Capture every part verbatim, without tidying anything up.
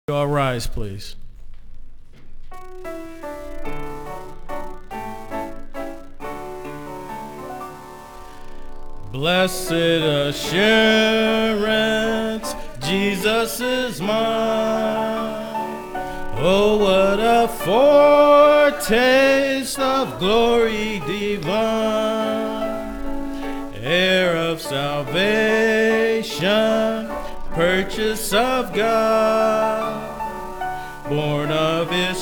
All rise, please. Blessed assurance, Jesus is mine. Oh, what a foretaste of glory divine. Heir of salvation, purchase of God, born of His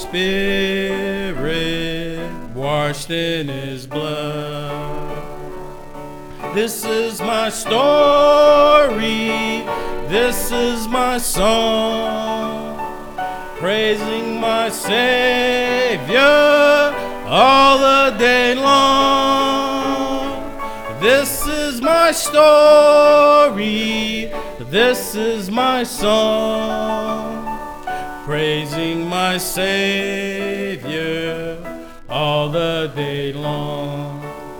Spirit, washed in His blood. This is my story, this is my song, praising my Savior all the day long. This is my story, this is my song, praising my Savior all the day long.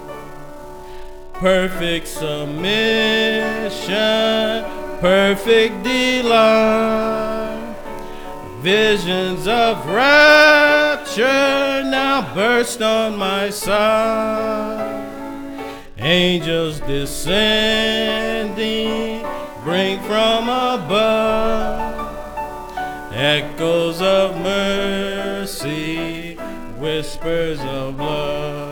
Perfect submission, perfect delight, visions of rapture now burst on my side. Angels descending, bring from above, echoes of mercy, whispers of love.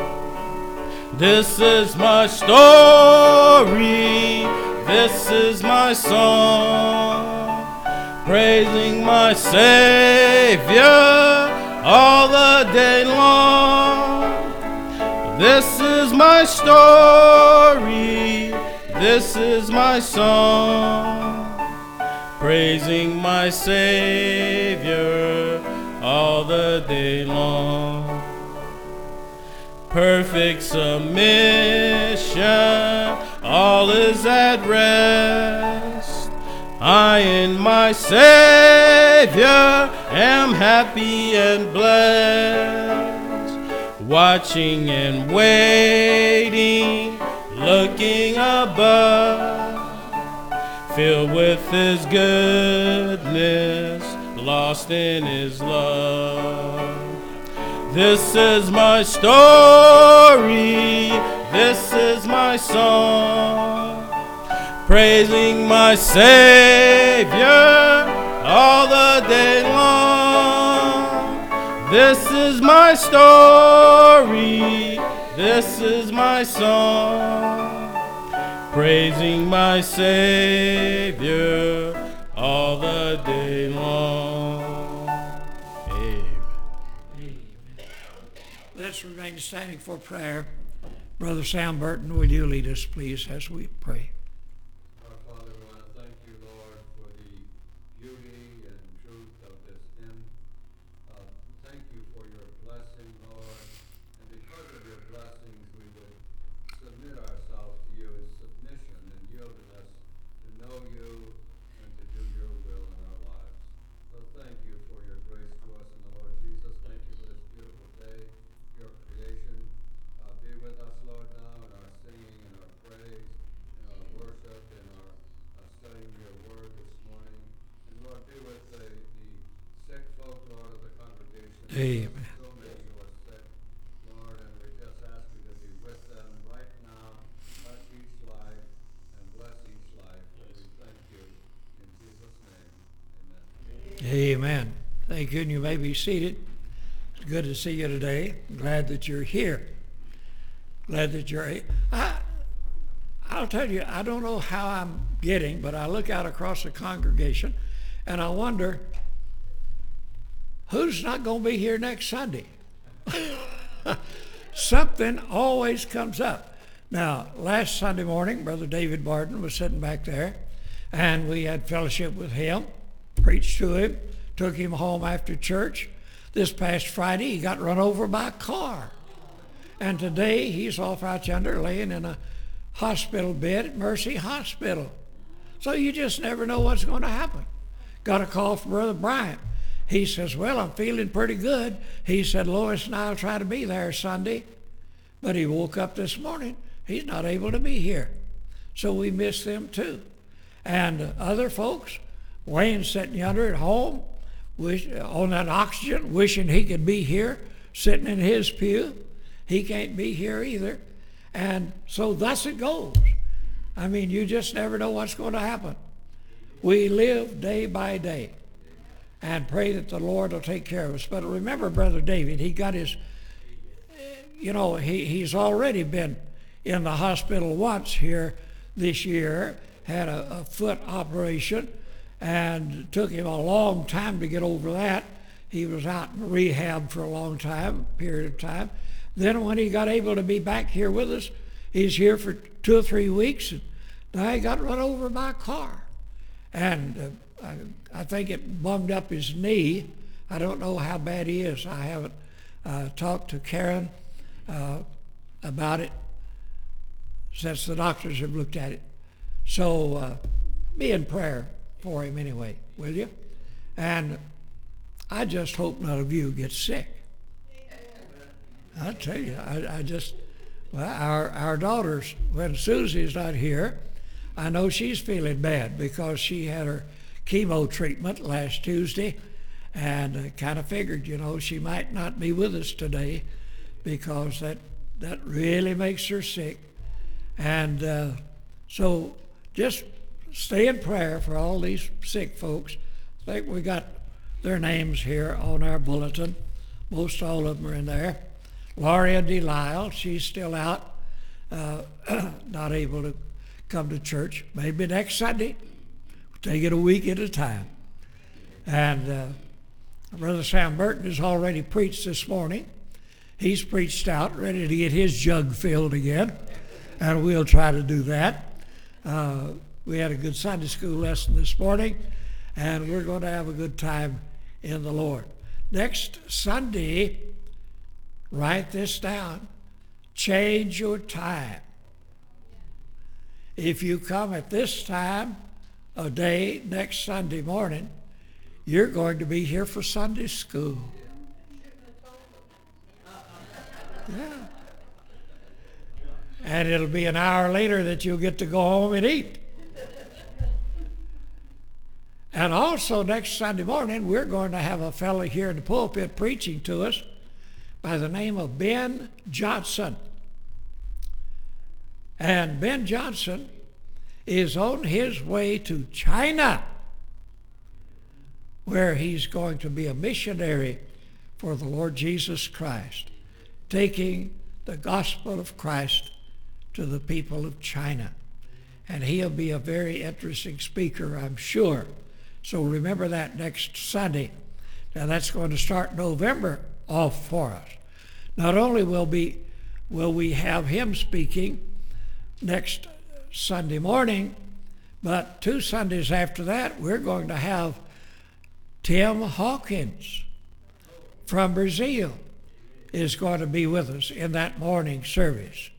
This is my story, this is my song, praising my Savior all the day long. This is my story, this is my song, praising my Savior all the day long. Perfect submission, all is at rest. I in my Savior am happy and blessed, watching and waiting, looking above, filled with His goodness, lost in His love. This is my story, this is my song, praising my Savior all the day long. This is my story, this is my song, praising my Savior all the day long. Let's remain standing for prayer. Brother Sam Burton, will you lead us, please, as we pray? Our Father, we want to thank you, Lord, for the beauty and truth of this hymn. Uh, thank you for your blessing, Lord. And because of your blessings, we would submit ourselves to you in submission and yieldedness to know you and to do your will in our lives. So thank you for your grace to us in the Lord Jesus. Thank you for this beautiful day, your creation. Uh, be with us, Lord, now in our singing and our praise, in our worship, in our uh, studying your word this morning. And Lord, be with the, the sick folk, Lord, of the congregation. Amen. So many who are sick, Lord, and we just ask you to be with them right now. Touch each life and bless each life. And we thank you in Jesus' name. Amen. Amen. Thank you, and you may be seated. It's good to see you today. Glad that you're here. Glad that you're here. I, I'll tell you, I don't know how I'm getting, but I look out across the congregation, and I wonder, who's not going to be here next Sunday? Something always comes up. Now, last Sunday morning, Brother David Barton was sitting back there, and we had fellowship with him, preached to him, took him home after church. This past Friday, he got run over by a car. And today, he's off out yonder laying in a hospital bed at Mercy Hospital. So you just never know what's going to happen. Got a call from Brother Bryant. He says, well, I'm feeling pretty good. He said, Lois and I will try to be there Sunday. But he woke up this morning. He's not able to be here. So we miss them too. And other folks, Wayne's sitting yonder at home wish, on that oxygen, wishing he could be here, sitting in his pew. He can't be here either. And so thus it goes. I mean, you just never know what's going to happen. We live day by day and pray that the Lord will take care of us. But remember, Brother David, he got his, you know, he, he's already been in the hospital once here this year, had a, a foot operation, and it took him a long time to get over that. He was out in rehab for a long time, period of time. Then when he got able to be back here with us, he's here for two or three weeks, and now he got run over by a car. And uh, I, I think it bummed up his knee. I don't know how bad he is. I haven't uh, talked to Karen uh, about it since the doctors have looked at it. So uh, be in prayer for him anyway, will you? And I just hope none of you get sick. I tell you, I, I just, well, our, our daughters, when Susie's not here, I know she's feeling bad because she had her chemo treatment last Tuesday, and I kind of figured, you know, she might not be with us today because that, that really makes her sick. And uh, so just stay in prayer for all these sick folks. I think we got their names here on our bulletin. Most all of them are in there. Gloria Delisle, she's still out, uh, not able to come to church. Maybe next Sunday. We'll take it a week at a time. And uh, Brother Sam Burton has already preached this morning. He's preached out, ready to get his jug filled again, and we'll try to do that. Uh, we had a good Sunday school lesson this morning, and we're going to have a good time in the Lord. Next Sunday, write this down. Change your time. If you come at this time of day next Sunday morning, you're going to be here for Sunday school. Yeah. And it'll be an hour later that you'll get to go home and eat. And also next Sunday morning, we're going to have a fellow here in the pulpit preaching to us by the name of Ben Johnson. And Ben Johnson is on his way to China, where he's going to be a missionary for the Lord Jesus Christ, taking the gospel of Christ to the people of China. And he'll be a very interesting speaker, I'm sure. So remember that next Sunday. Now that's going to start November off for us. Not only will, be, will we have him speaking next Sunday morning, but two Sundays after that, we're going to have Tim Hawkins from Brazil is going to be with us in that morning service.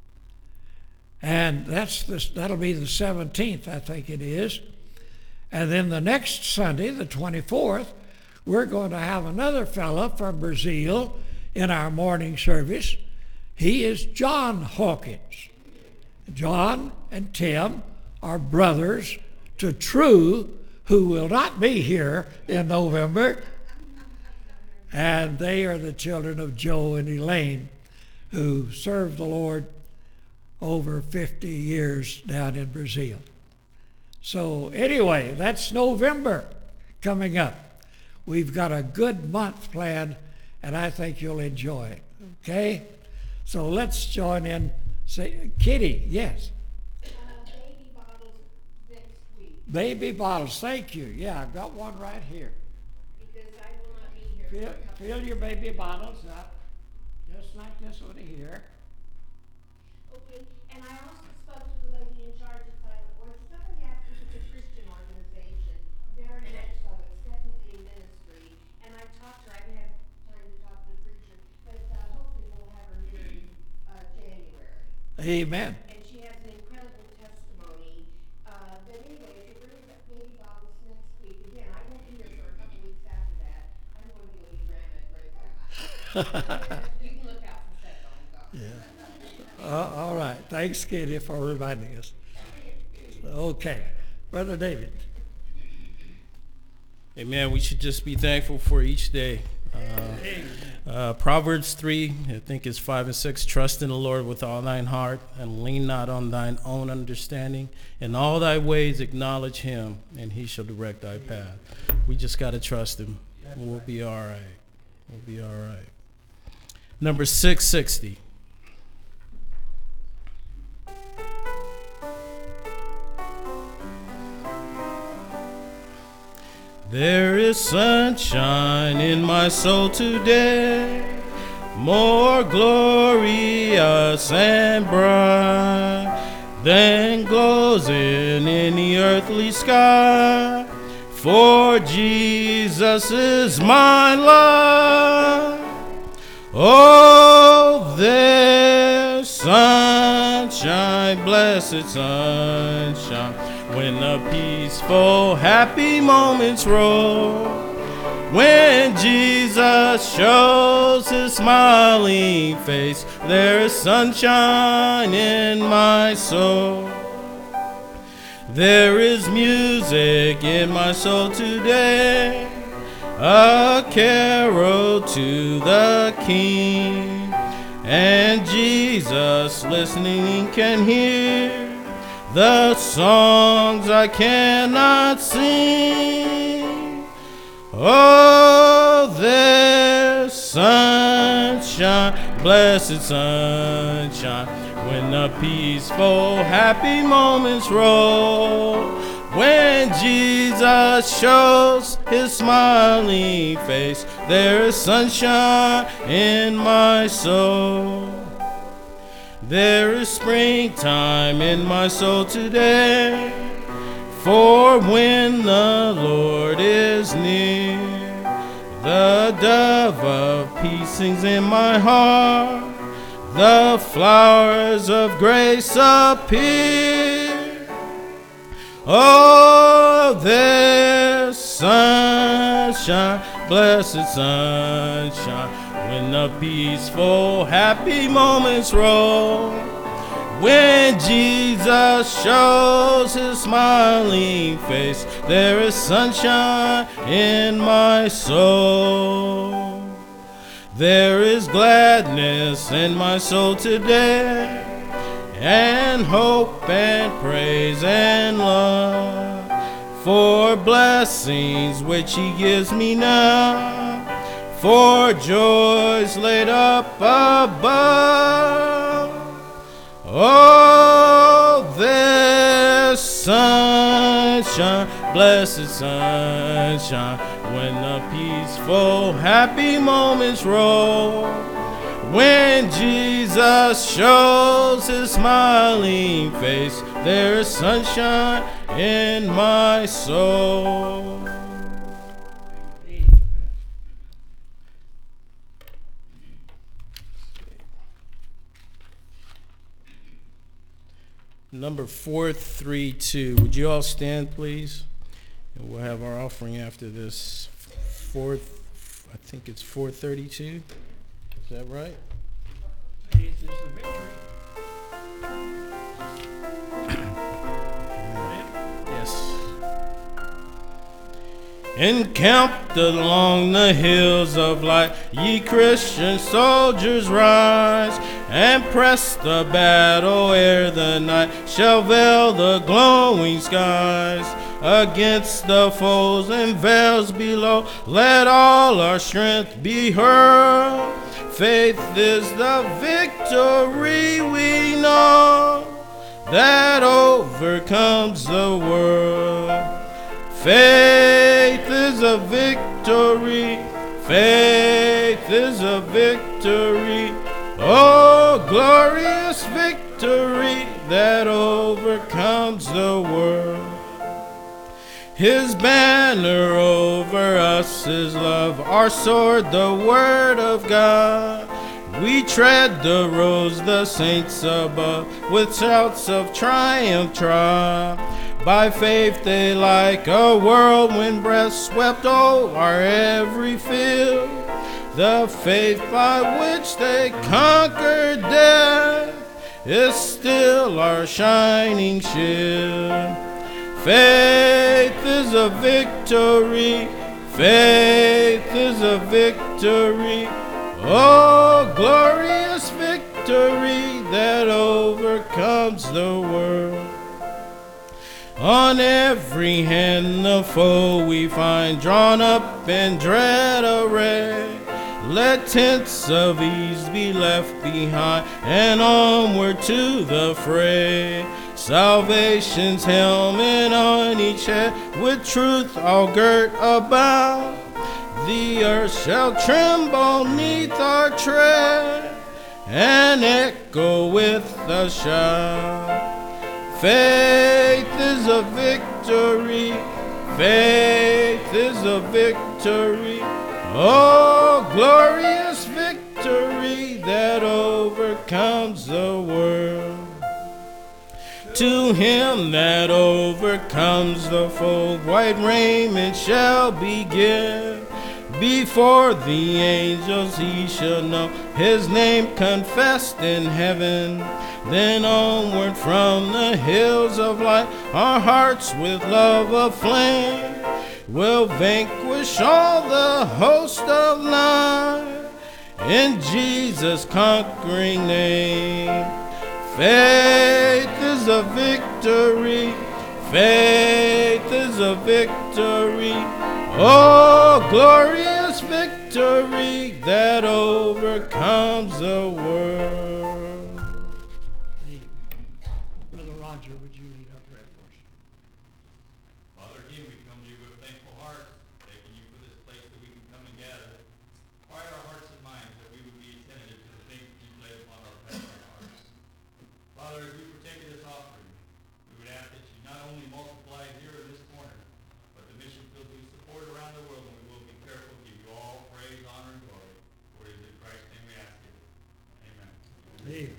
And that's this, that'll be the seventeenth, I think it is. And then the next Sunday, the twenty-fourth, we're going to have another fella from Brazil in our morning service. He is John Hawkins. John and Tim are brothers to True, who will not be here in November. And they are the children of Joe and Elaine, who served the Lord over fifty years down in Brazil. So anyway, that's November coming up. We've got a good month planned, and I think you'll enjoy it, okay? So let's join in. Say, Kitty, yes? Uh, baby bottles next week. Baby bottles, thank you. Yeah, I've got one right here. Because I will not be here. Fill, for a couple fill your baby bottles up, just like this one here. Okay, and I also spoke to the lady in charge of Silent Voice. Somebody asked if it's a Christian organization. Very much so. It's definitely a ministry. And I talked to her. I haven't had time to talk to the preacher, but uh, hopefully we'll have her here in uh, January. Amen. And she has an incredible testimony. Uh, but anyway, if you bring up baby bottles next week, again, I won't be here for a couple weeks after that. I'm going to go eat grandma and great grandma. You can look out for that on God. Yeah. Uh, all right. Thanks, Kitty, for reminding us. Okay. Brother David. Amen. We should just be thankful for each day. Uh, uh, Proverbs three, I think it's five and six. Trust in the Lord with all thine heart, and lean not on thine own understanding. In all thy ways acknowledge him, and he shall direct thy path. We just got to trust him. We'll be all right. We'll be all right. Number six sixty. There is sunshine in my soul today, more glorious and bright than glows in any earthly sky. For Jesus is my life. Oh, there's sunshine, blessed sunshine, when the peaceful, happy moments roll, when Jesus shows his smiling face, there is sunshine in my soul. There is music in my soul today, a carol to the King, and Jesus listening can hear the songs I cannot sing. Oh, there's sunshine, blessed sunshine, when the peaceful, happy moments roll, when Jesus shows his smiling face, there is sunshine in my soul. There is springtime in my soul today, for when the Lord is near, the dove of peace sings in my heart, the flowers of grace appear. Oh, there's sunshine, blessed sunshine, when the peaceful, happy moments roll, when Jesus shows his smiling face, there is sunshine in my soul. There is gladness in my soul today, and hope and praise and love, for blessings which he gives me now, for joys laid up above. Oh, there's sunshine, blessed sunshine, when the peaceful, happy moments roll, when Jesus shows his smiling face, there is sunshine in my soul. Number four three two. Would you all stand, please? And we'll have our offering after this. Fourth, I think it's four thirty-two. Is that right? Faith is the victory. Yes. Encamped along the hills of light, ye Christian soldiers rise, and press the battle ere the night shall veil the glowing skies. Against the foes and veils below, let all our strength be hurled. Faith is the victory we know, that overcomes the world. Faith is a victory, faith is a victory, oh, glorious victory that overcomes the world. His banner over us is love, our sword the word of God. We tread the roads the saints above, with shouts of triumph trod. By faith they like a whirlwind breath swept over our every field. The faith by which they conquered death is still our shining shield. Faith is a victory, Faith is a victory, oh, glorious victory that overcomes the world. On every hand the foe we find drawn up in dread array. Let tents of ease be left behind and onward to the fray. Salvation's helmet on each head, with truth all girt about. The earth shall tremble neath our tread and echo with a shout. Faith is a victory, faith is a victory, oh, glorious victory that overcomes the world. To him that overcomes the foe, white raiment shall be given. Before the angels he shall know his name confessed in heaven. Then onward from the hills of light, our hearts with love aflame will vanquish all the host of night in Jesus' conquering name. Faith is a victory, faith is a victory, oh, glorious victory that overcomes the world. Brother Roger, would you lead our prayer for us? Father, again, we come to you with thankful hearts, thanking you for this place that we can come and gather. Quiet our hearts and minds that we would be attentive to the things that you've laid upon our path and hearts. Father, as we partake of this offering, we would ask that you not only multiply it here in this corner, but the mission field we support around the world, and we will be careful to give you all praise, honor, and glory. For it is in Christ's name we ask it. Amen. Amen.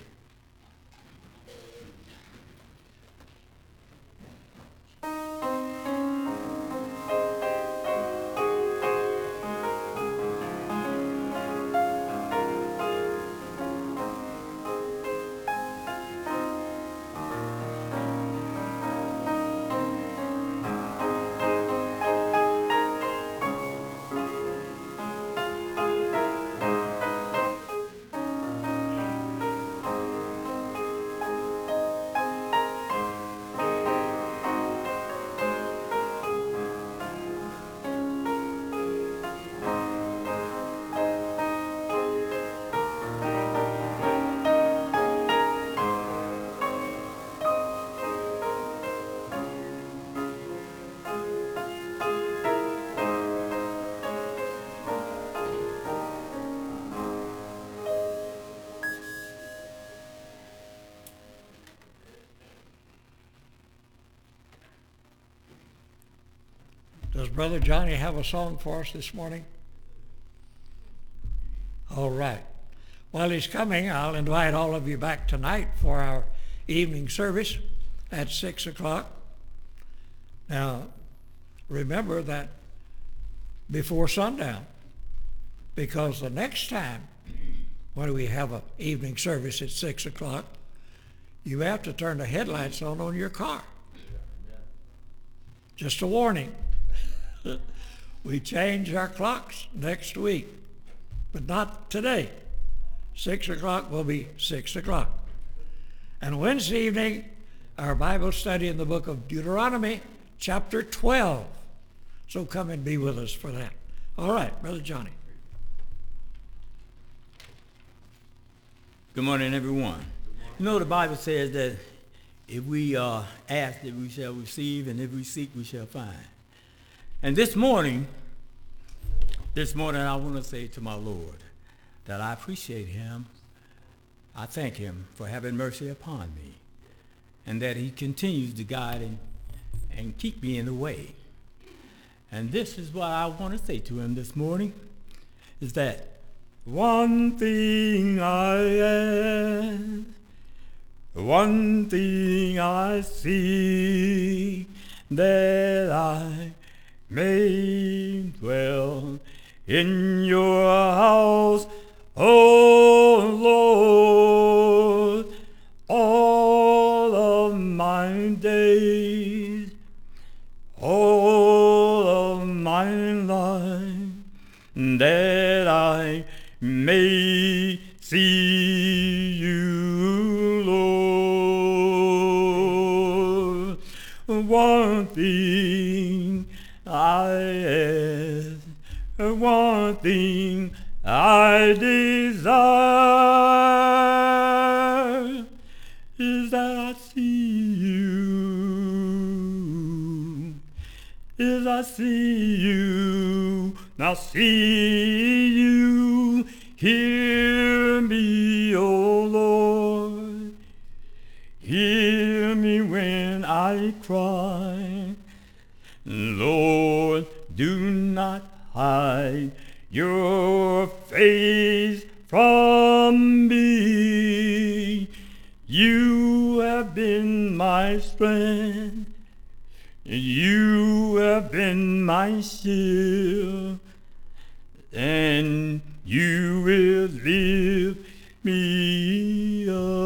Does Brother Johnny have a song for us this morning? All right. While he's coming, I'll invite all of you back tonight for our evening service at six o'clock. Now, remember that before sundown, because the next time when we have an evening service at six o'clock, you have to turn the headlights on on your car. Just a warning. We change our clocks next week, but not today. Six o'clock will be six o'clock. And Wednesday evening, our Bible study in the book of Deuteronomy, chapter twelve. So come and be with us for that. All right, Brother Johnny. Good morning, everyone. You know, the Bible says that if we uh, ask, that we shall receive, and if we seek, we shall find. And this morning, this morning, I want to say to my Lord that I appreciate him. I thank him for having mercy upon me, and that he continues to guide and, and keep me in the way. And this is what I want to say to him this morning, is that one thing I ask, one thing I see, that I may dwell in your house, O Lord, all of my days, all of my life. that I may see you, Lord. One thing I ask, one thing I desire, is that I see you, is I see you, now see you, hear me, O Lord, hear me when I cry, Lord, do not hide your face from me. You have been my strength, you have been my shield, and you will lift me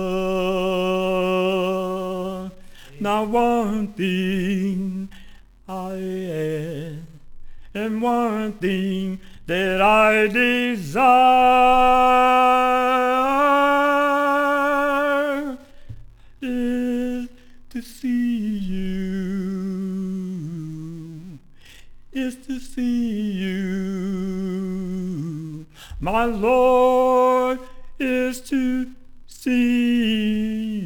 up. Now one thing I ask, and one thing that I desire is to see you, is to see you. My Lord, is to see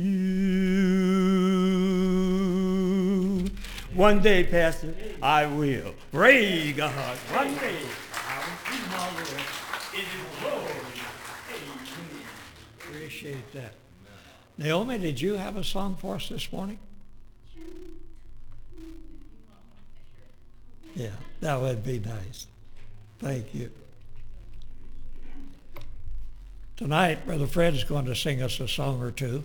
you. One day, Pastor, I will. Praise God. One day, I will see my Lord in his glory. Amen. Appreciate that. Naomi, did you have a song for us this morning? Yeah, that would be nice. Thank you. Tonight, Brother Fred is going to sing us a song or two.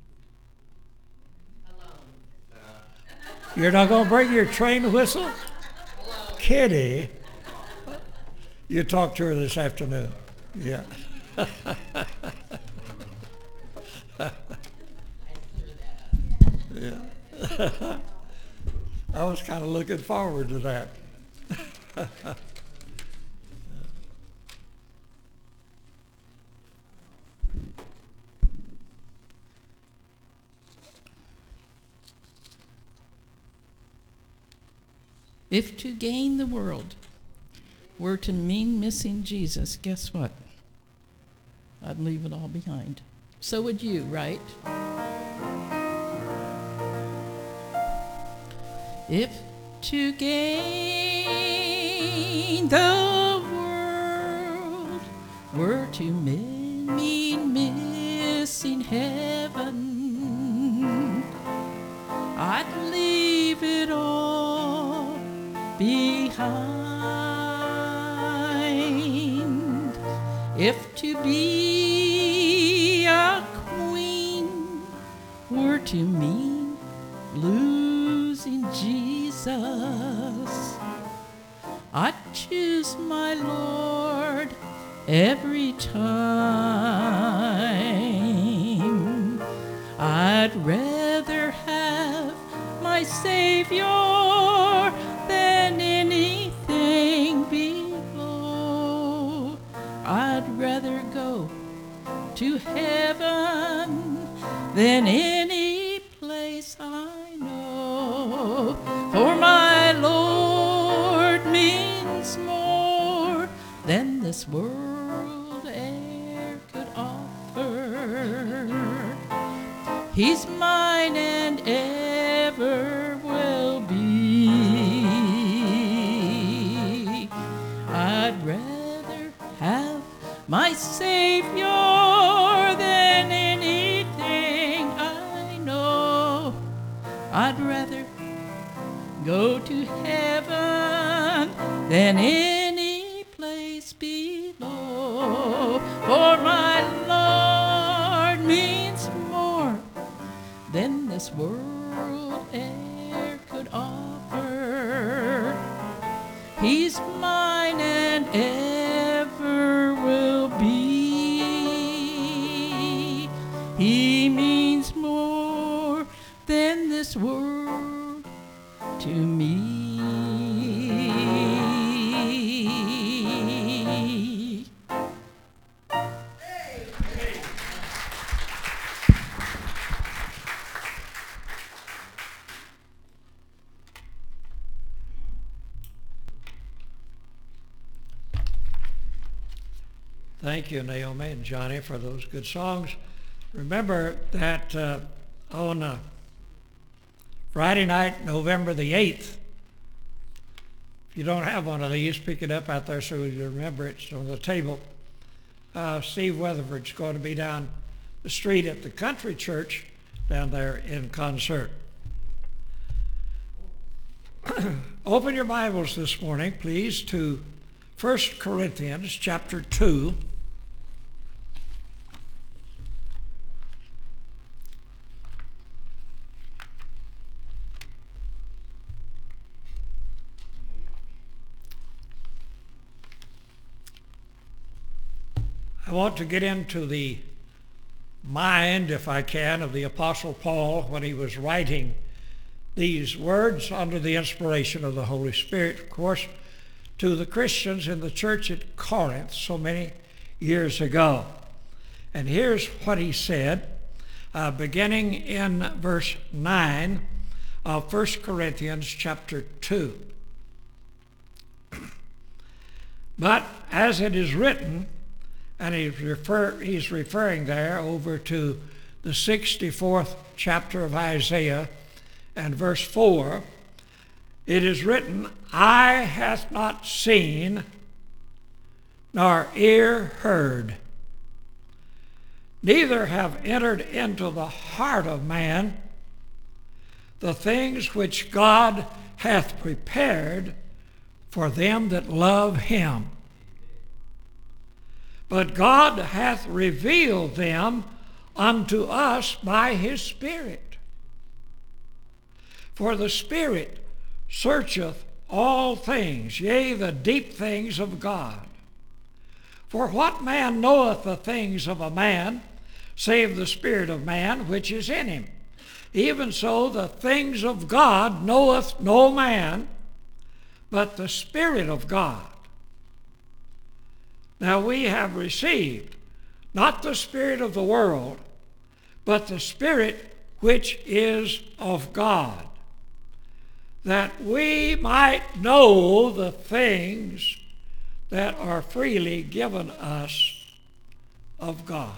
You're not going to bring your train whistle? Kitty. You talked to her this afternoon. Yeah. Yeah. I was kind of looking forward to that. If to gain the world were to mean missing Jesus, guess what? I'd leave it all behind. So would you, right? If to gain the world were to mean missing heaven, I'd leave it all behind. If to be a queen were to mean losing Jesus, I'd choose my Lord every time. I'd rather have my Savior than anything below. I'd rather go to heaven than any place I know. For my Lord means more than this world e'er could offer. He's mine and ever will be. I'd rather have my Savior than anything I know. I'd rather go to heaven than any place below. For my Lord means more than this world e'er could offer. He's mine and ever will be. He means more than this world to me. Thank you, Naomi and Johnny, for those good songs. Remember that uh, on uh, Friday night, November the eighth, if you don't have one of these, pick it up out there so you remember it's on the table. Uh, Steve Weatherford's going to be down the street at the country church down there in concert. Open your Bibles this morning, please, to First Corinthians chapter two. I want to get into the mind, if I can, of the Apostle Paul when he was writing these words under the inspiration of the Holy Spirit, of course, to the Christians in the church at Corinth so many years ago. And here's what he said, uh, beginning in verse nine of First Corinthians chapter two. But as it is written, and he's, refer, he's referring there over to the sixty-fourth chapter of Isaiah and verse four, it is written, eye hath not seen, nor ear heard, neither have entered into the heart of man the things which God hath prepared for them that love him. But God hath revealed them unto us by his Spirit. For the Spirit searcheth all things, yea, the deep things of God. For what man knoweth the things of a man, save the spirit of man which is in him? Even so the things of God knoweth no man, but the Spirit of God. Now we have received not the spirit of the world, but the Spirit which is of God, that we might know the things that are freely given us of God.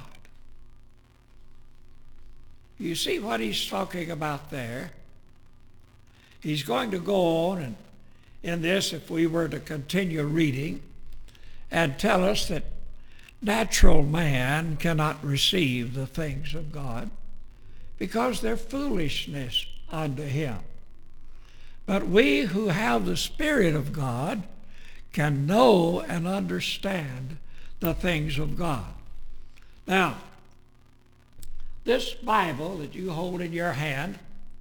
You see what he's talking about there? He's going to go on and in this, if we were to continue reading, and tell us that natural man cannot receive the things of God because they're foolishness unto him. But we who have the Spirit of God can know and understand the things of God. Now, this Bible that you hold in your hand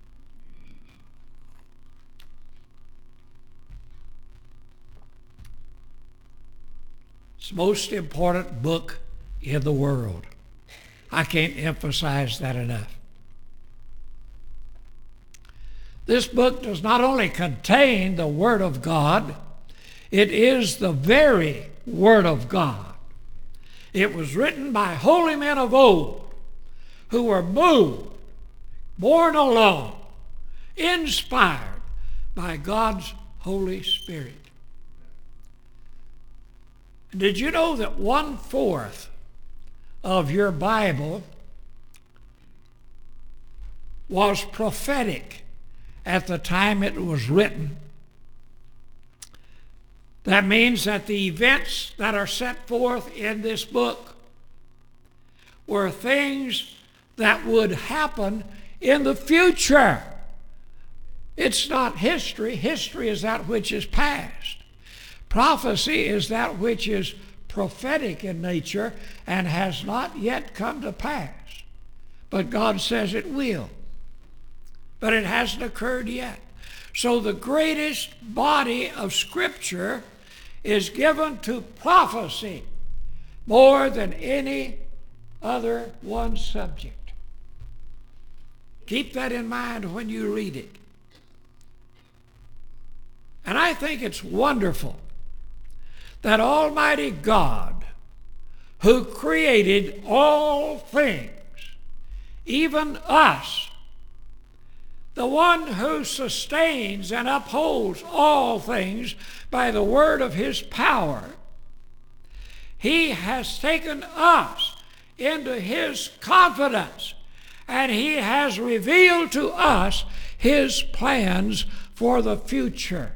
is the most important book in the world. I can't emphasize that enough. This book does not only contain the Word of God, it is the very Word of God. It was written by holy men of old who were moved, borne along, inspired by God's Holy Spirit. Did you know that one-fourth of your Bible was prophetic at the time it was written? That means that the events that are set forth in this book were things that would happen in the future. It's not history. History is that which is past. Prophecy is that which is prophetic in nature and has not yet come to pass. But God says it will. But it hasn't occurred yet. So the greatest body of Scripture is given to prophecy more than any other one subject. Keep that in mind when you read it. And I think it's wonderful that Almighty God, who created all things, even us, the one who sustains and upholds all things by the word of his power, He has taken us into His confidence, and He has revealed to us His plans for the future.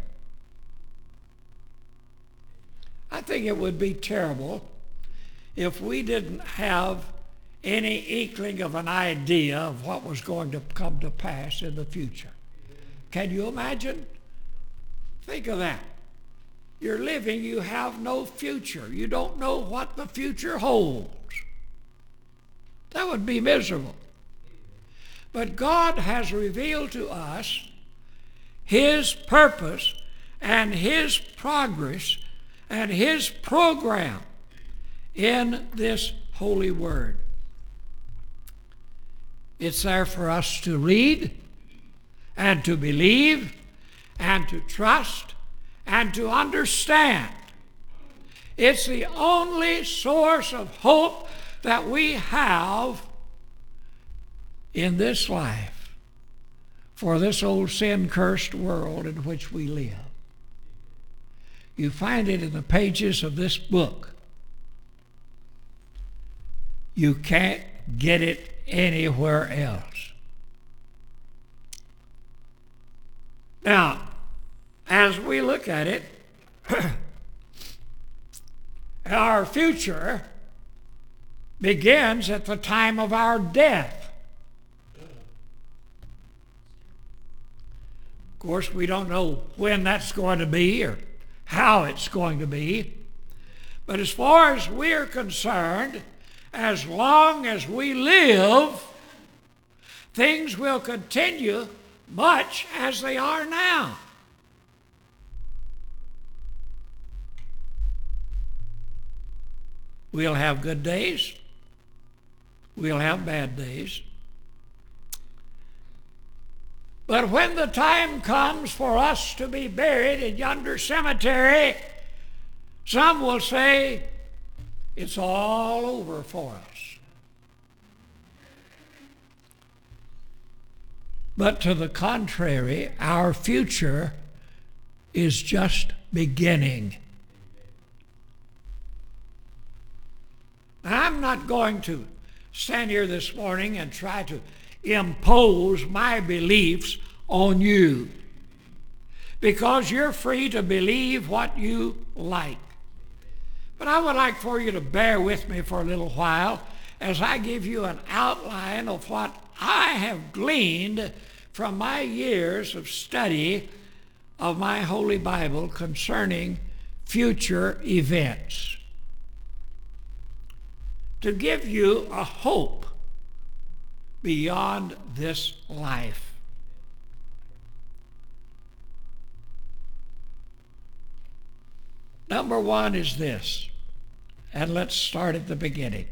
I think it would be terrible if we didn't have any inkling of an idea of what was going to come to pass in the future. Can you imagine? Think of that. You're living, you have no future. You don't know what the future holds. That would be miserable. But God has revealed to us His purpose and His progress and His program in this holy word. It's there for us to read and to believe and to trust and to understand. It's the only source of hope that we have in this life for this old sin-cursed world in which we live. You find it in the pages of this book. You can't get it anywhere else. Now, as we look at it, our future begins at the time of our death. Of course, we don't know when that's going to be or how it's going to be. But as far as we're concerned, as long as we live, things will continue much as they are now. We'll have good days. We'll have bad days. But when the time comes for us to be buried in yonder cemetery, some will say, it's all over for us. But to the contrary, our future is just beginning. Now, I'm not going to stand here this morning and try to impose my beliefs on you, because you're free to believe what you like. But I would like for you to bear with me for a little while as I give you an outline of what I have gleaned from my years of study of my Holy Bible concerning future events, to give you a hope beyond this life. Number one is this, and let's start at the beginning.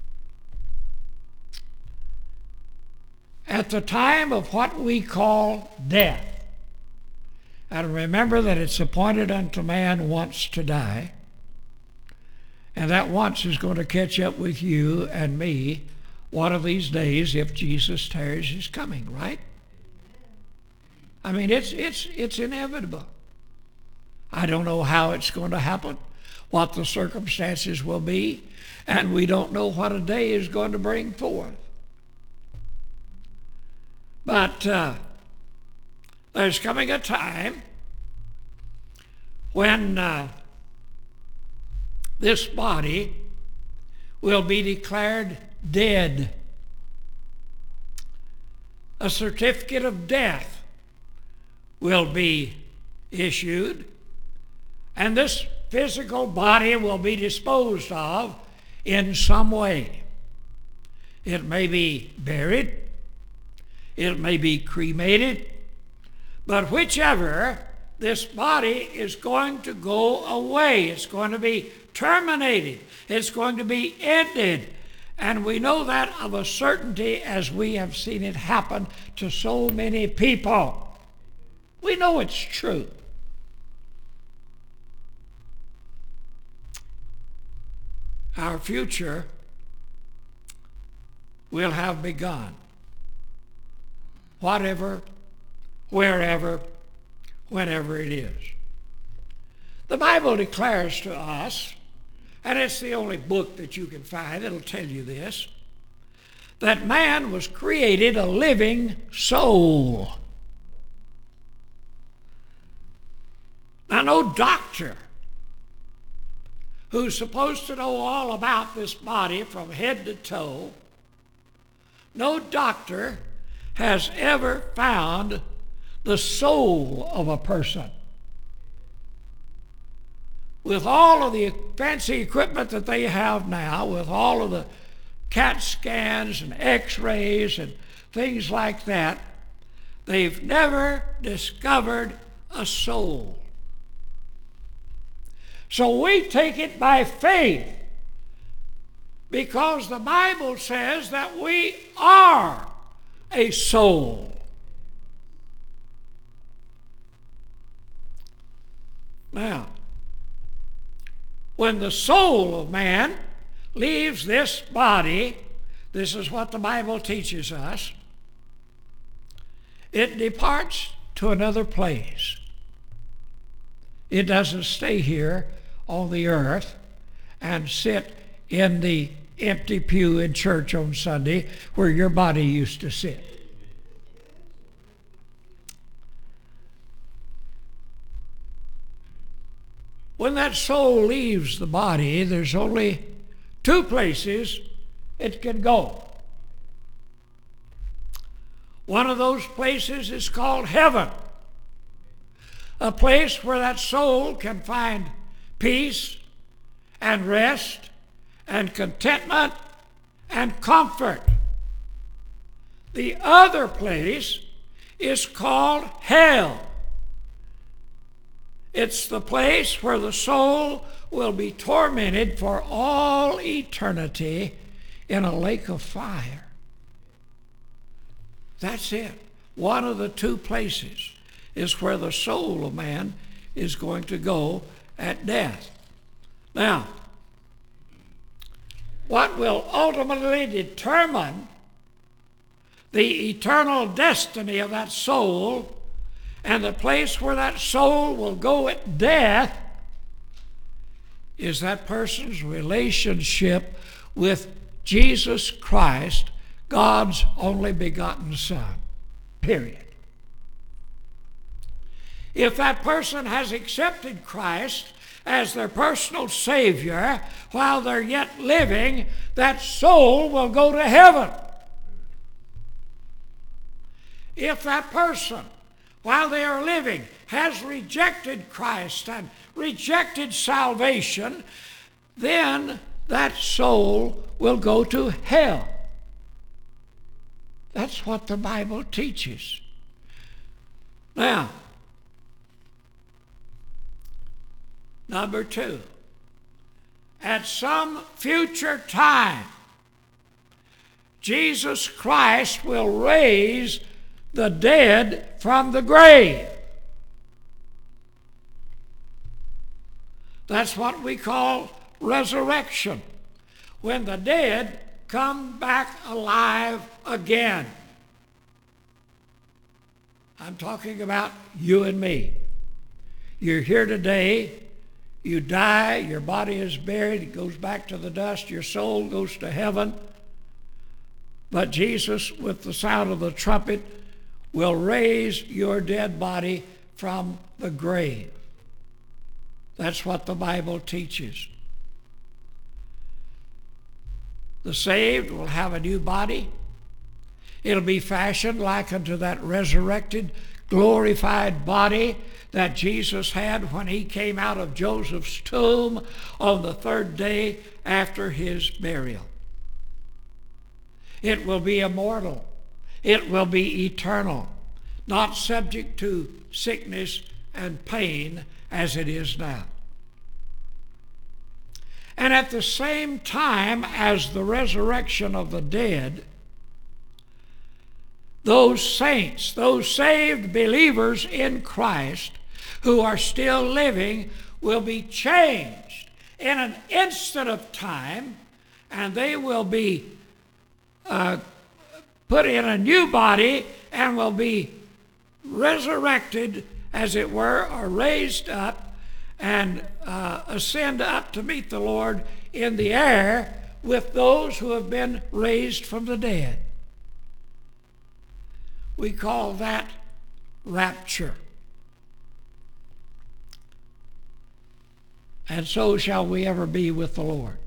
At the time of what we call death, and remember that it's appointed unto man once to die, and that once is going to catch up with you and me one of these days if Jesus tarries his coming, right? I mean, it's, it's, it's inevitable. I don't know how it's going to happen, what the circumstances will be, and we don't know what a day is going to bring forth. But uh, there's coming a time when uh, this body will be declared dead. A certificate of death will be issued, and this physical body will be disposed of in some way. It may be buried, it may be cremated, but whichever, this body is going to go away. It's going to be terminated. It's going to be ended. And we know that of a certainty as we have seen it happen to so many people. We know it's true. Our future will have begun. Whatever, wherever, whenever it is. The Bible declares to us, and it's the only book that you can find that'll tell you this, that man was created a living soul. Now, no doctor who's supposed to know all about this body from head to toe, no doctor has ever found the soul of a person. With all of the fancy equipment that they have now, with all of the CAT scans and x-rays and things like that, they've never discovered a soul. So we take it by faith, because the Bible says that we are a soul. Now, when the soul of man leaves this body, this is what the Bible teaches us, it departs to another place. It doesn't stay here on the earth and sit in the empty pew in church on Sunday where your body used to sit. When that soul leaves the body, there's only two places it can go. One of those places is called heaven, a place where that soul can find peace and rest and contentment and comfort. The other place is called hell. It's the place where the soul will be tormented for all eternity in a lake of fire. That's it. One of the two places is where the soul of man is going to go at death. Now, what will ultimately determine the eternal destiny of that soul and the place where that soul will go at death is that person's relationship with Jesus Christ, God's only begotten Son. Period. If that person has accepted Christ as their personal Savior while they're yet living, that soul will go to heaven. If that person, while they are living, has rejected Christ and rejected salvation, then that soul will go to hell. That's what the Bible teaches. Now, number two, at some future time, Jesus Christ will raise the dead from the grave. That's what we call resurrection, when the dead come back alive again. I'm talking about you and me. You're here today, you die, your body is buried, it goes back to the dust, your soul goes to heaven. But Jesus, with the sound of the trumpet, will raise your dead body from the grave. That's what the Bible teaches. The saved will have a new body. It'll be fashioned like unto that resurrected, glorified body that Jesus had when he came out of Joseph's tomb on the third day after his burial. It will be immortal. It will be eternal, not subject to sickness and pain as it is now. And at the same time as the resurrection of the dead, those saints, those saved believers in Christ who are still living will be changed in an instant of time, and they will be uh, put in a new body and will be resurrected, as it were, or raised up, and uh, ascend up to meet the Lord in the air with those who have been raised from the dead. We call that rapture. And so shall we ever be with the Lord.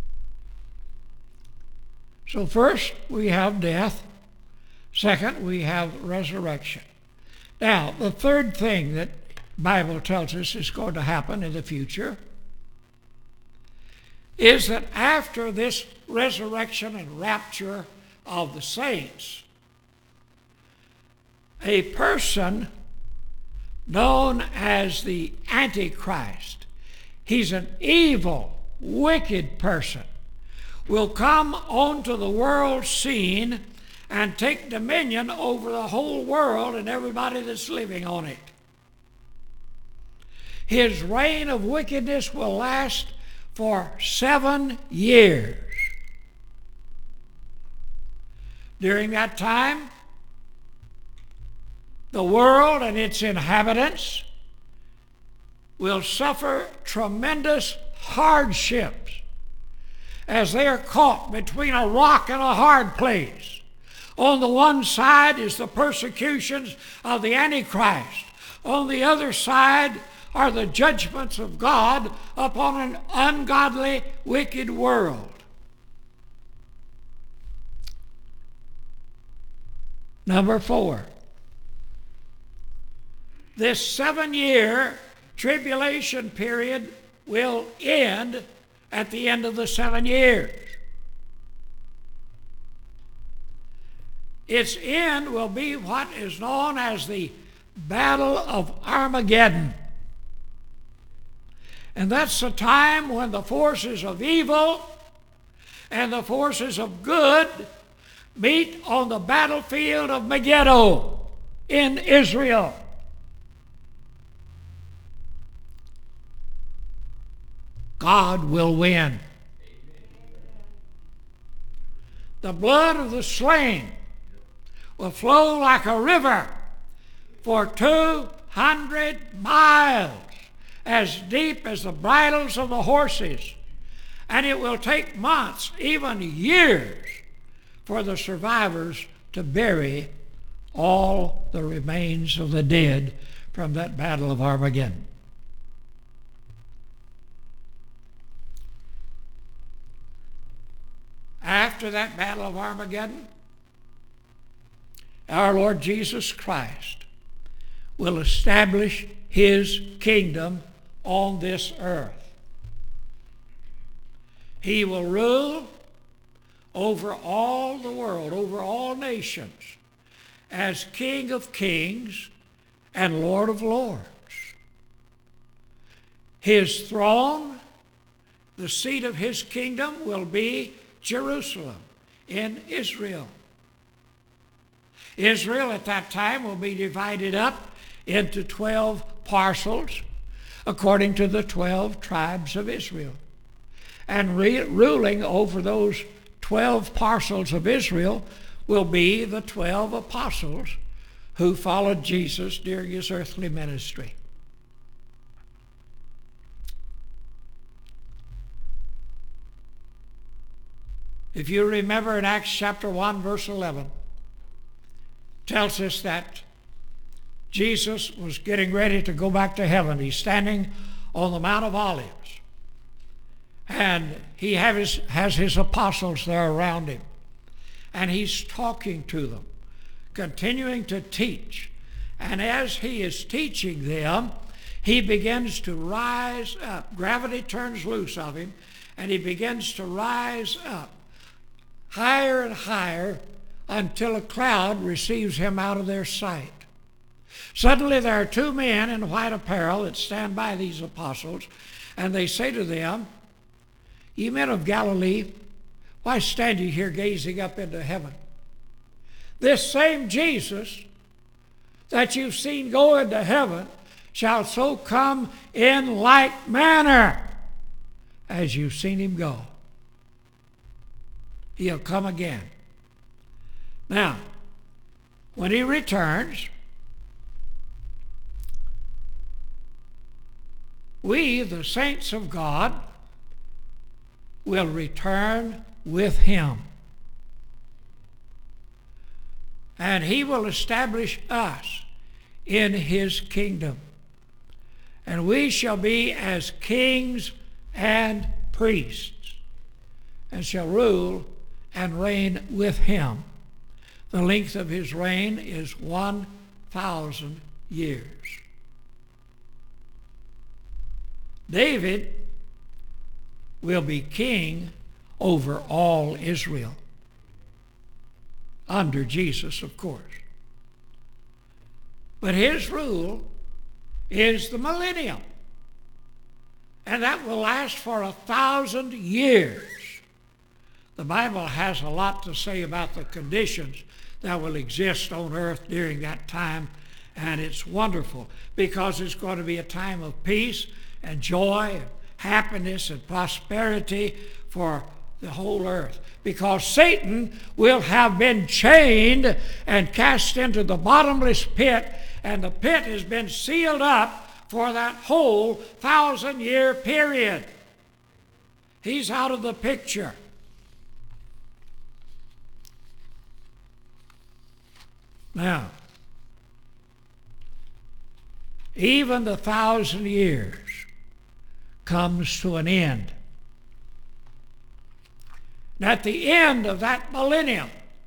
So first we have death. Second, we have resurrection. Now, the third thing that the Bible tells us is going to happen in the future is that after this resurrection and rapture of the saints, a person known as the Antichrist, he's an evil, wicked person, will come onto the world scene and take dominion over the whole world and everybody that's living on it. His reign of wickedness will last for seven years. During that time, the world and its inhabitants will suffer tremendous hardships as they are caught between a rock and a hard place. On the one side is the persecutions of the Antichrist. On the other side are the judgments of God upon an ungodly, wicked world. Number four. This seven-year tribulation period will end at the end of the seven years. Its end will be what is known as the Battle of Armageddon. And that's the time when the forces of evil and the forces of good meet on the battlefield of Megiddo in Israel. God will win. The blood of the slain will flow like a river for two hundred miles, as deep as the bridles of the horses. And it will take months, even years, for the survivors to bury all the remains of the dead from that battle of Armageddon. After that battle of Armageddon, our Lord Jesus Christ will establish his kingdom on this earth. He will rule over all the world, over all nations, as King of kings and Lord of lords. His throne, the seat of his kingdom, will be Jerusalem in Israel. Israel at that time will be divided up into twelve parcels according to the twelve tribes of Israel. And re- ruling over those twelve parcels of Israel will be the twelve apostles who followed Jesus during his earthly ministry. If you remember in Acts chapter one, verse eleven, tells us that Jesus was getting ready to go back to heaven. He's standing on the Mount of Olives, and he have his, has his apostles there around him, and he's talking to them, continuing to teach. And as he is teaching them, he begins to rise up. Gravity turns loose of him, and he begins to rise up higher and higher until a cloud receives him out of their sight. Suddenly there are two men in white apparel that stand by these apostles, and they say to them, "Ye men of Galilee, why stand ye here gazing up into heaven? This same Jesus that you've seen go into heaven shall so come in like manner as you've seen him go." He'll come again. Now, when he returns, we, the saints of God, will return with him. And he will establish us in his kingdom. And we shall be as kings and priests, and shall rule and reign with him. The length of his reign is one thousand years. David will be king over all Israel, under Jesus, of course. But his rule is the millennium, and that will last for a thousand years. The Bible has a lot to say about the conditions that will exist on earth during that time, and it's wonderful because it's going to be a time of peace and joy and happiness and prosperity for the whole earth, because Satan will have been chained and cast into the bottomless pit, and the pit has been sealed up for that whole thousand-year period. He's out of the picture. Now, even the thousand years comes to an end. And at the end of that millennium,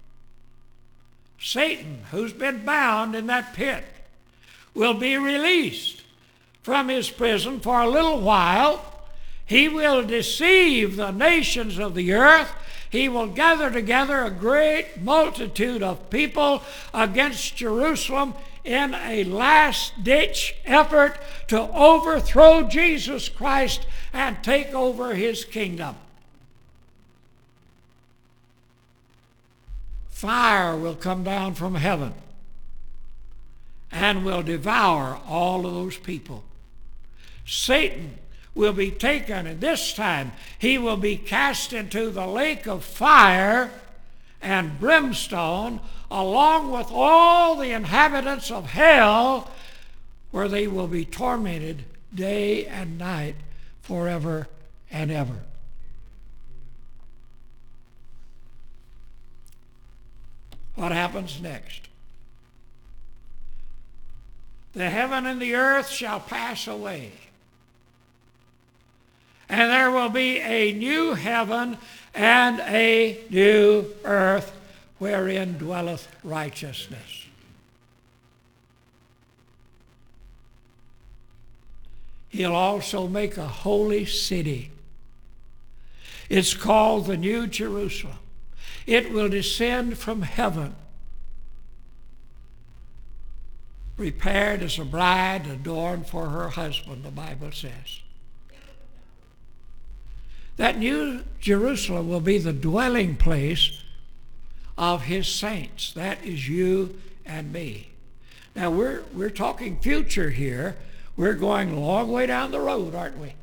Satan, who's been bound in that pit, will be released from his prison for a little while. He will deceive the nations of the earth. He will gather together a great multitude of people against Jerusalem in a last-ditch effort to overthrow Jesus Christ and take over his kingdom. Fire will come down from heaven and will devour all of those people. Satan will be taken, and this time he will be cast into the lake of fire and brimstone, along with all the inhabitants of hell, where they will be tormented day and night forever and ever. What happens next? The heaven and the earth shall pass away, and there will be a new heaven and a new earth wherein dwelleth righteousness. He'll also make a holy city. It's called the New Jerusalem. It will descend from heaven, prepared as a bride adorned for her husband, the Bible says. That New Jerusalem will be the dwelling place of his saints. That is you and me. Now, we're, we're talking future here. We're going a long way down the road, aren't we?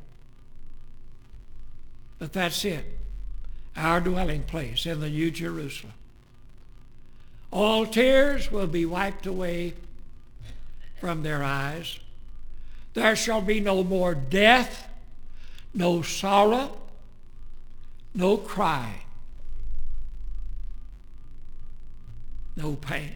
But that's it. Our dwelling place in the New Jerusalem. All tears will be wiped away from their eyes. There shall be no more death, no sorrow, no crying, no pain.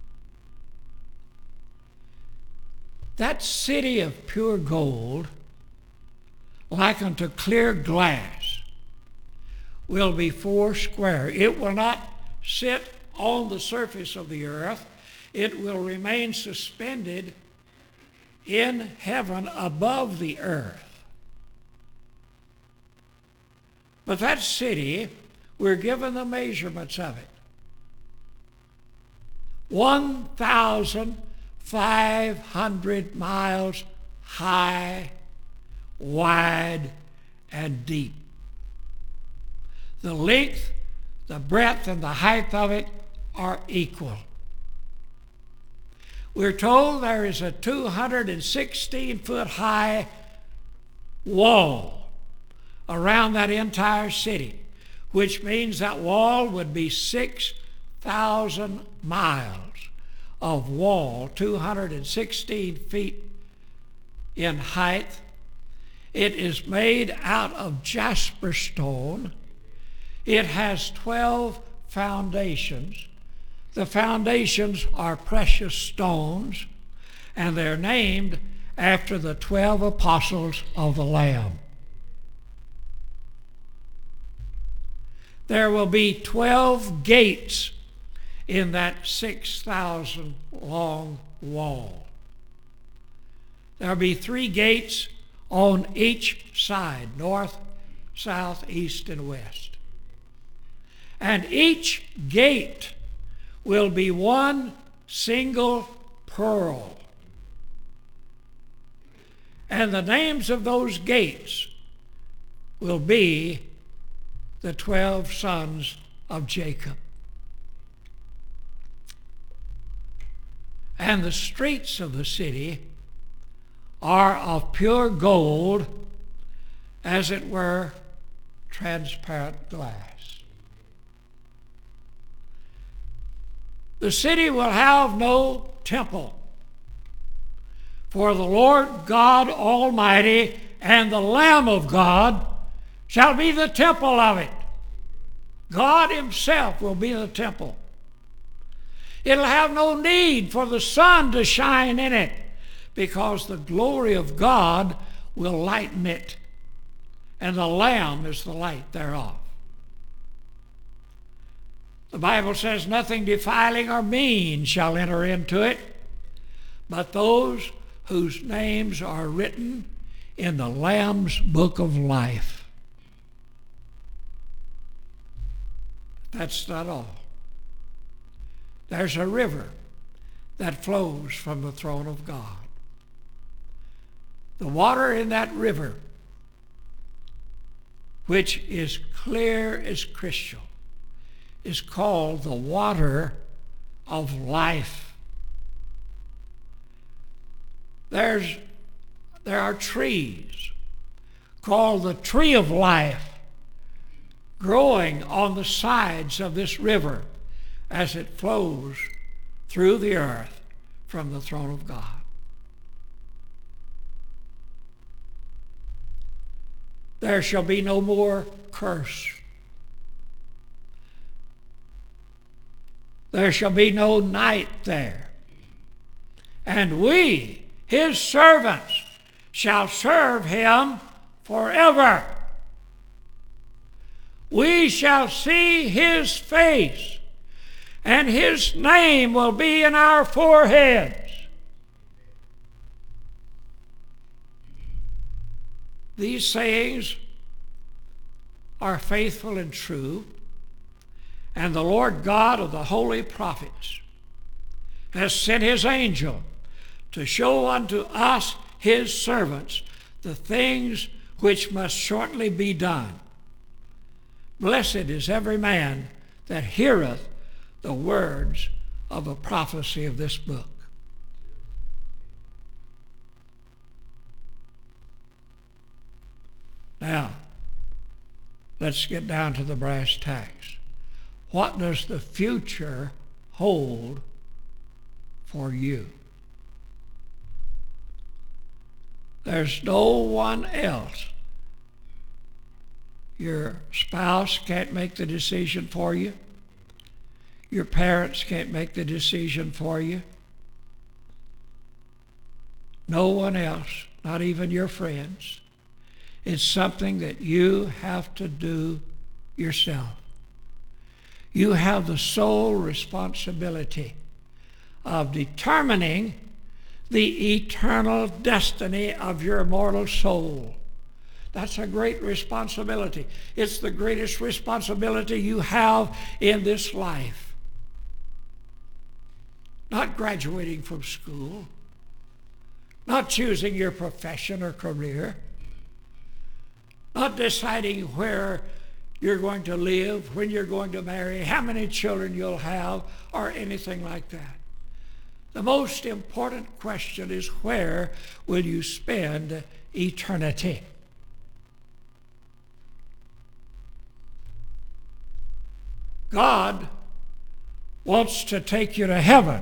That city of pure gold, like unto clear glass, will be four square. It will not sit on the surface of the earth. It will remain suspended in heaven above the earth. But that city, we're given the measurements of it. one thousand five hundred miles high, wide, and deep. The length, the breadth, and the height of it are equal. We're told there is a two hundred sixteen foot high wall around that entire city, which means that wall would be six thousand miles of wall, two hundred sixteen feet in height It is made out of jasper stone. It has twelve foundations. The foundations are precious stones, and they're named after the twelve apostles of the Lamb. There will be twelve gates in that six thousand long wall. There will be three gates on each side, north, south, east, and west. And each gate will be one single pearl. And the names of those gates will be the twelve sons of Jacob. And the streets of the city are of pure gold, as it were transparent glass. The city will have no temple, for the Lord God Almighty and the Lamb of God shall be the temple of it. God himself will be the temple. It'll have no need for the sun to shine in it, because the glory of God will lighten it, and the Lamb is the light thereof. The Bible says nothing defiling or mean shall enter into it, but those whose names are written in the Lamb's book of life. That's not all. There's a river that flows from the throne of God. The water in that river, which is clear as crystal, is called the water of life. There's, there are trees called the tree of life growing on the sides of this river as it flows through the earth from the throne of God. There shall be no more curse. There shall be no night there. And we, his servants, shall serve him forever. We shall see his face, and his name will be in our foreheads. These sayings are faithful and true, and the Lord God of the holy prophets has sent his angel to show unto us, his servants, the things which must shortly be done. Blessed is every man that heareth the words of the prophecy of this book. Now, let's get down to the brass tacks. What does the future hold for you? There's no one else. Your spouse can't make the decision for you. Your parents can't make the decision for you. No one else, not even your friends. It's something that you have to do yourself. You have the sole responsibility of determining the eternal destiny of your mortal soul. That's a great responsibility. It's the greatest responsibility you have in this life. Not graduating from school, not choosing your profession or career, not deciding where you're going to live, when you're going to marry, how many children you'll have, or anything like that. The most important question is, where will you spend eternity? God wants to take you to heaven.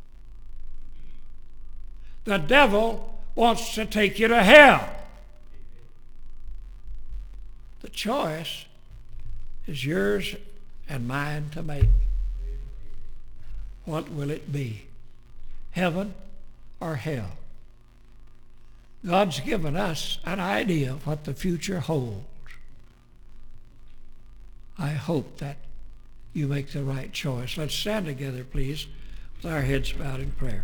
The devil wants to take you to hell. choice is yours and mine to make. What will it be? Heaven or hell? God's given us an idea of what the future holds. I hope that you make the right choice. Let's stand together, please, with our heads bowed in prayer.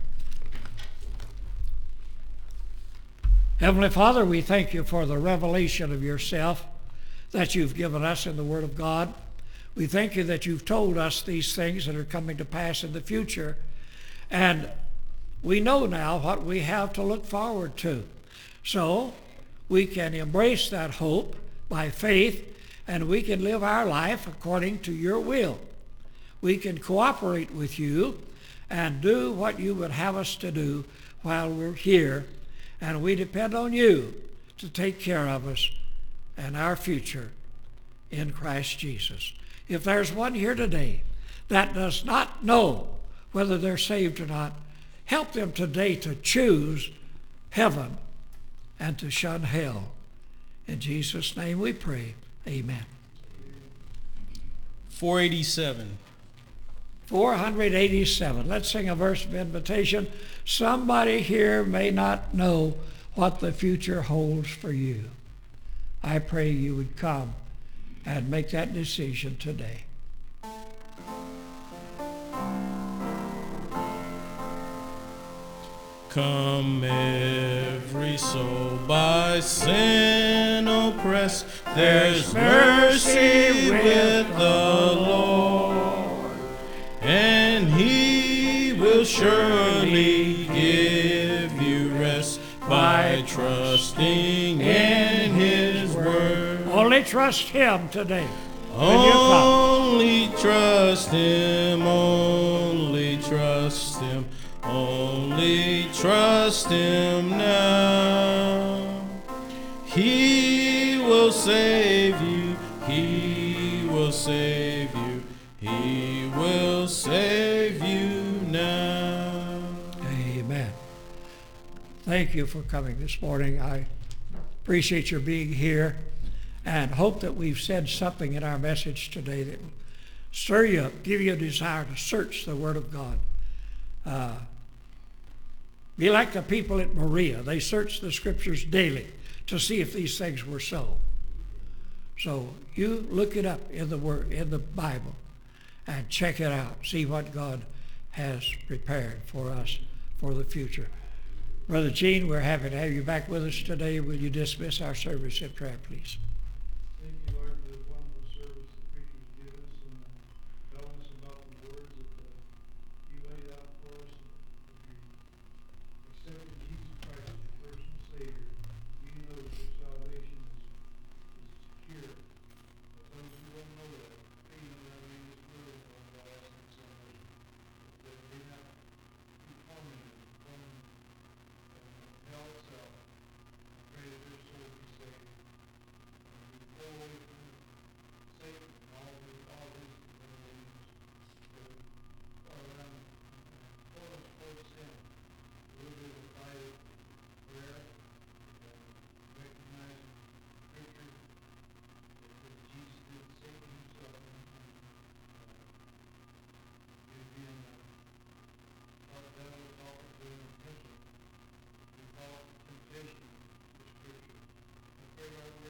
Heavenly Father, we thank you for the revelation of yourself that you've given us in the Word of God. We thank you that you've told us these things that are coming to pass in the future. And we know now what we have to look forward to. So we can embrace that hope by faith, and we can live our life according to your will. We can cooperate with you and do what you would have us to do while we're here. And we depend on you to take care of us and our future in Christ Jesus. If there's one here today that does not know whether they're saved or not, help them today to choose heaven and to shun hell. In Jesus' name we pray. Amen. four eighty-seven. four eighty-seven. Let's sing a verse of invitation. Somebody here may not know what the future holds for you. I pray you would come and make that decision today. Come every soul by sin oppressed, there's mercy with the Lord, and he will surely give you rest by trusting in his word. Only trust him today. when you come. Only trust him, only trust him, only trust him now. He will save you, he will save you, he will save you now. Amen. Thank you for coming this morning. I appreciate your being here and hope that we've said something in our message today that will stir you up, give you a desire to search the Word of God. Uh, be like the people at Berea. They searched the Scriptures daily to see if these things were so. So you look it up in the Word, in the Bible, and check it out. See what God has prepared for us for the future. Brother Gene, we're happy to have you back with us today. Will you dismiss our service in prayer, please? Thank you, Lord, for the wonderful service the preachers give us and uh, telling us about the words that uh, you laid out for us. If you accepted Jesus Christ as your personal Savior, you know that your salvation is, is secure. But those who don't know that, they know that in this world of everlasting salvation. That they may not be tormented from uh, hell itself. I pray that their soul be saved. And we go away from Satan and all his, all his delusions that are around and pull us towards sin. A little bit of guided prayer, uh, recognizing Scripture that, that Jesus did Satan himself and, and uh, it being uh, what the devil is offered to him in prison. We call it temptation, the Scripture. I pray, Lord,